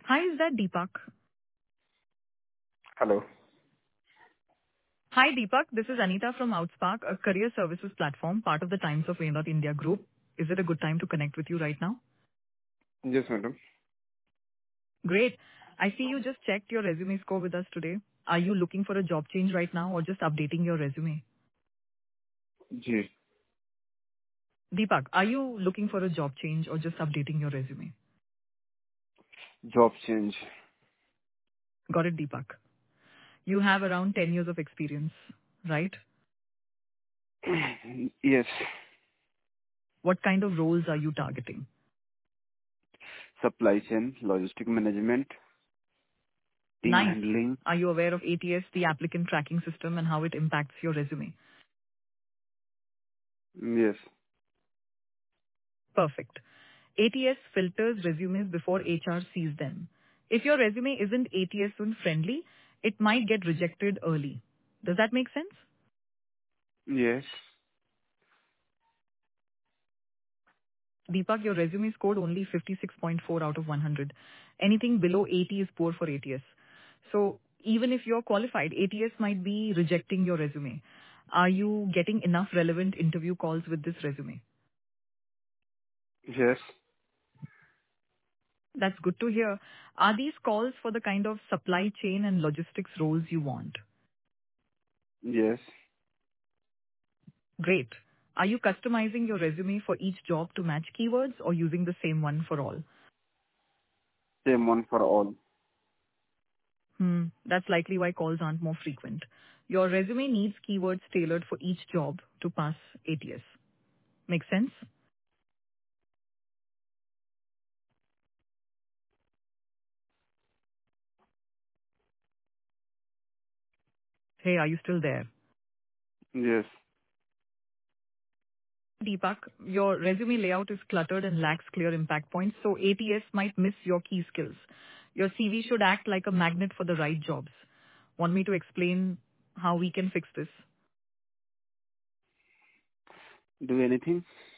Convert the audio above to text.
Hi, is that Deepak? Hello. Hi, Deepak. This is Anita from Outspark, a career services platform, part of the Times of India group. Is it a good time to connect with you right now? Yes, madam. Great. I see you just checked your resume score with us today. Are you looking for a job change right now or just updating your resume? Ji. Deepak, are you looking for a job change or just updating your resume? Job change. Got it, Deepak. You have around 10 years of experience, right? Yes. What kind of roles are you targeting? Supply chain, logistic management, team Nice. handling. Are you aware of ATS, the applicant tracking system, and how it impacts your resume? Yes. Perfect. ATS filters resumes before HR sees them. If your resume isn't ATS friendly, it might get rejected early. Does that make sense? Yes. Deepak, your resume scored only 56.4 out of 100. Anything below 80 is poor for ATS. So even if you're qualified, ATS might be rejecting your resume. Are you getting enough relevant interview calls with this resume? Yes. That's good to hear. Are these calls for the kind of supply chain and logistics roles you want? Yes. Great. Are you customizing your resume for each job to match keywords or using the same one for all? Same one for all. That's likely why calls aren't more frequent. Your resume needs keywords tailored for each job to pass ATS. Make sense? Hey, are you still there? Yes. Deepak, your resume layout is cluttered and lacks clear impact points, so ATS might miss your key skills. Your CV should act like a magnet for the right jobs. Want me to explain how we can fix this? Do anything?